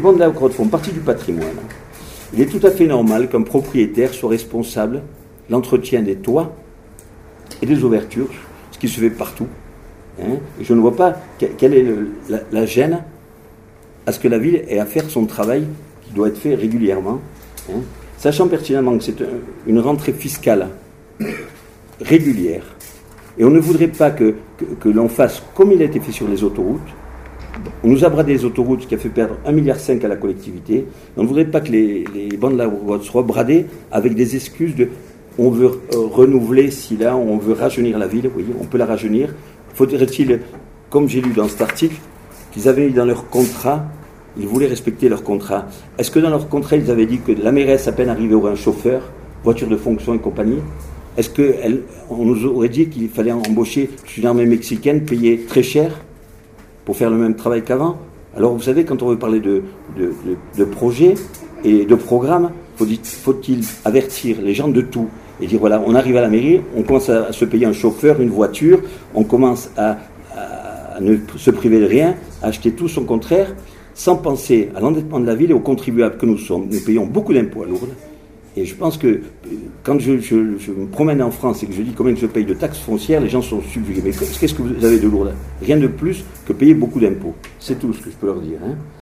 bons de la grotte font partie du patrimoine, il est tout à fait normal qu'un propriétaire soit responsable de l'entretien des toits et des ouvertures, ce qui se fait partout. Hein. Et je ne vois pas quelle est la gêne à ce que la ville ait à faire son travail qui doit être fait régulièrement, hein, sachant pertinemment que c'est une rentrée fiscale régulière. Et on ne voudrait pas que l'on fasse comme il a été fait sur les autoroutes. On nous a bradé les autoroutes, ce qui a fait perdre 1,5 milliard à la collectivité. On ne voudrait pas que les bancs de la grotte soient bradés avec des excuses de on veut renouveler si là, on veut rajeunir la ville. Oui, on peut la rajeunir. Faudrait-il, comme j'ai lu dans cet article, qu'ils avaient dans leur contrat, ils voulaient respecter leur contrat. Est-ce que dans leur contrat, ils avaient dit que la mairesse, à peine arrivée, aurait un chauffeur, voiture de fonction et compagnie? Est-ce qu'on nous aurait dit qu'il fallait embaucher une armée mexicaine payée très cher pour faire le même travail qu'avant? Alors vous savez, quand on veut parler de projets et de programmes, faut-il avertir les gens de tout et dire voilà, on arrive à la mairie, on commence à se payer un chauffeur, une voiture, on commence à ne se priver de rien, à acheter tout son contraire, sans penser à l'endettement de la ville et aux contribuables que nous sommes. Nous payons beaucoup d'impôts à Lourdes. Et je pense que quand je me promène en France et que je dis combien je paye de taxes foncières, les gens sont subjugués. Mais qu'est-ce que vous avez de Lourdes? Rien de plus que payer beaucoup d'impôts. C'est tout ce que je peux leur dire. Hein.